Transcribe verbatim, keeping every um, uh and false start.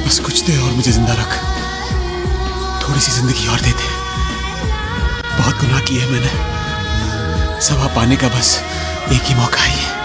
बस कुछ दे और मुझे जिंदा रख, थोड़ी सी जिंदगी और दे दे। बहुत गुनाह किए मैंने, सवा पाने का बस एक ही मौका है।